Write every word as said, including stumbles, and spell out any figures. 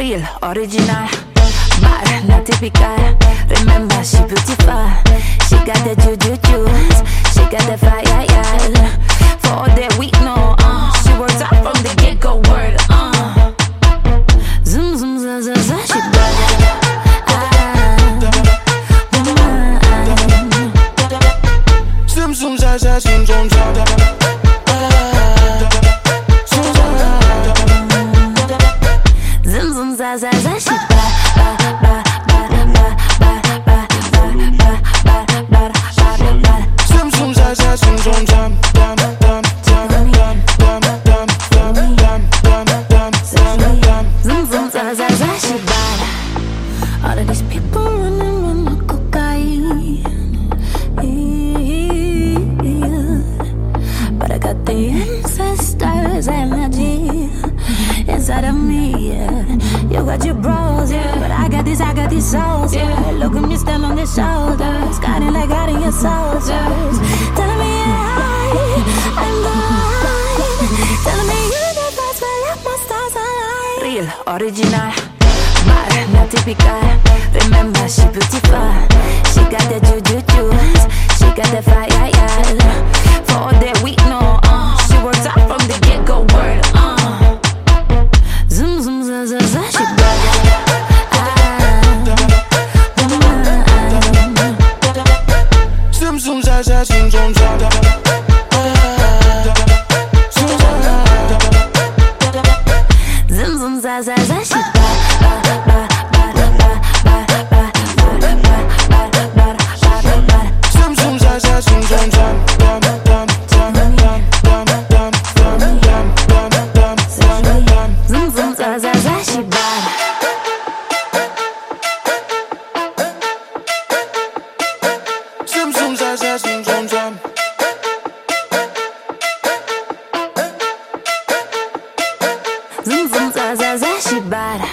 Real, original, bad, not typical. Remember, she beautiful. She got the juju juice. She got the fire, yeah. For all that we know, uh, she works out from the get-go word, uh. Zoom, zoom, za, za, za, she bad. Zoom, zoom, za, za, zoom, zoom, za. Zoom, zoom, za, za, za, she bad. Zoom, zoom, za, za, zoom, zoom, za. Zoom, zoom, za, za, za, she bad. All of these people running on the cocaine, yeah. But I got the ancestors' energy inside of me, yeah. You got your bros, yeah, but I got this, I got these souls, yeah. Look at me stand on their shoulders, got it like out of your souls, yeah. Telling me you're high, I'm blind. Telling me you're the best, but like my stars align. Real, original, bad, not typical. Remember, she beautiful. She got the juju juice. She got the fire, yeah. For all that we know, uh, she works out from the get-go word, uh. Zoom, zoom, za, za, za, she bad. Zoom, zoom, za, za, zoom, zoom, za. Zoom, zoom, za, za, za, she bad. Zoom, zoom, za, za, zoom, zoom, za. Zoom, zoom, za, za, za, she bad. Zoom, zoom, za, za, zoom, zoom, za. Zoom, zoom, za, za, za, she bad.